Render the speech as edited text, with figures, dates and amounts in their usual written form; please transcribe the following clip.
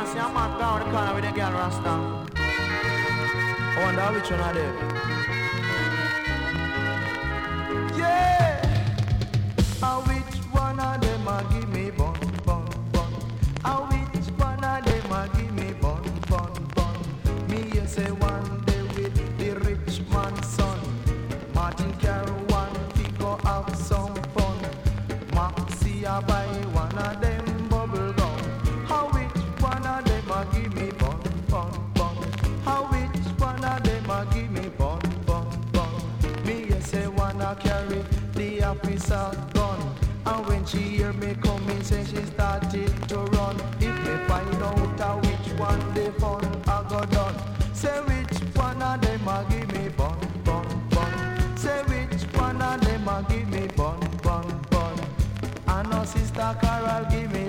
see a man down the corner with a girl Rasta. I wonder which one of them. Yeah! Which one of them a give me bun, bun, bun? Which one of them a give me bun, bun, bun? Me you say one day with the rich man's son. Martin Carroll one he go have some fun. Maxi a buy one of them bubble gum. Which one of them a give me bun, bun, bun? Which one of them a give me bun, bun, bun? Me you say one a carry the officer gun. And when she hear me coming, say she started to run. If me find out which one they fun I go done. Say which one of them a give me bun, bun, bun. Say which one of them a give me bun, bun, bun. I know Sister Carol give me